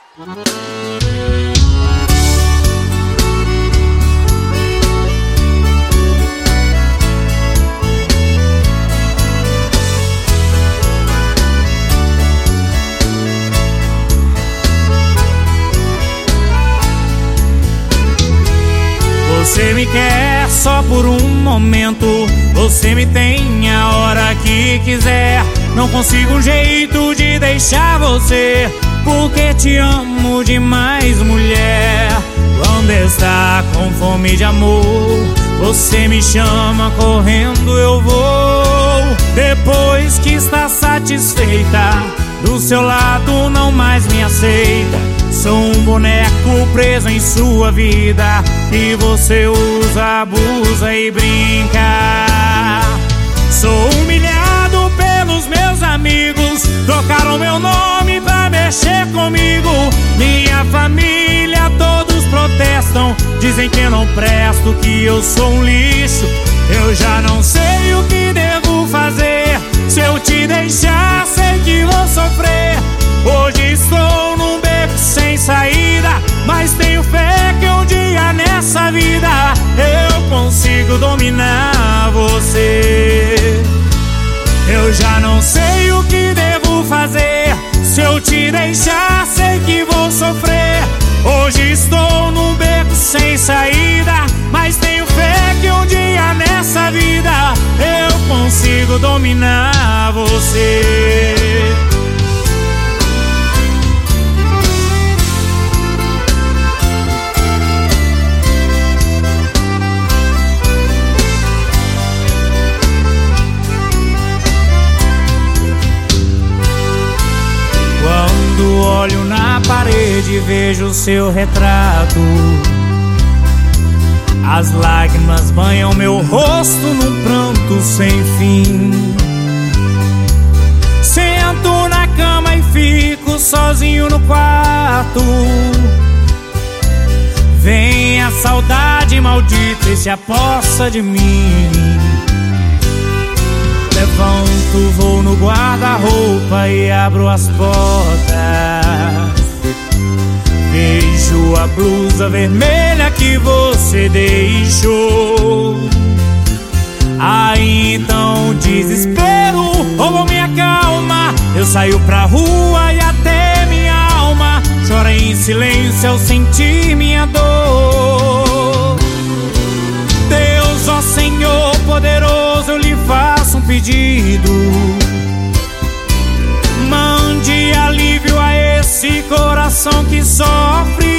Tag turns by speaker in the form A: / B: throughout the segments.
A: Você me quer só por um momento, você me tem a hora que quiser. Não consigo um jeito de deixar você, porque te amo demais, mulher. Quando está com fome de amor, você me chama, correndo eu vou. Depois que está satisfeita, do seu lado não mais me aceita. Sou um boneco preso em sua vida, que você usa, abusa e brinca. Sou humilhado pelos meus amigos, trocaram meu nome pra mexer comigo. Minha família todos protestam, dizem que eu não presto, que eu sou um lixo. Eu já não sei o que devo fazer, se eu te deixar sei que vou sofrer. Hoje estou num beco sem saída, mas tenho fé que um dia nessa vida eu consigo dominar você. Eu já não sei o que devo fazer, se eu te deixar sei que vou sofrer. Hoje estou num beco sem saída, mas tenho fé que um dia nessa vida eu consigo dominar você. Quando olho na parede vejo seu retrato, as lágrimas banham meu rosto num pranto sem fim. Sento na cama e fico sozinho no quarto. Vem a saudade maldita e se apossa de mim. Levanto, vou no guarda-roupa e abro as portas. Vejo a blusa vermelha que você deixou. Aí então desespero roubou minha calma. Eu saio pra rua e até minha alma chora em silêncio ao sentir minha dor. Deus, ó Senhor poderoso, eu lhe faço um pedido. Mande alívio a esse coração que sofre.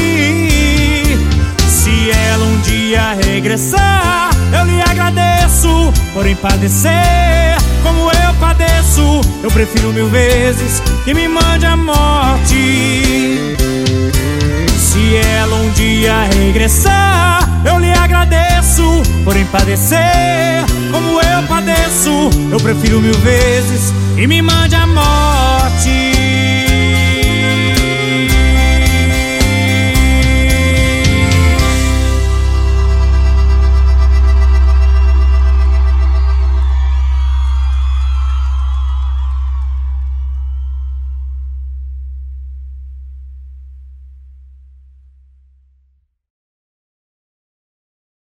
A: Se ela um dia regressar, eu lhe agradeço. Porém padecer como eu padeço, eu prefiro 1000 vezes que me mande a morte. Se ela um dia regressar, eu lhe agradeço. Porém padecer como eu padeço, eu prefiro 1000 vezes que me mande a morte.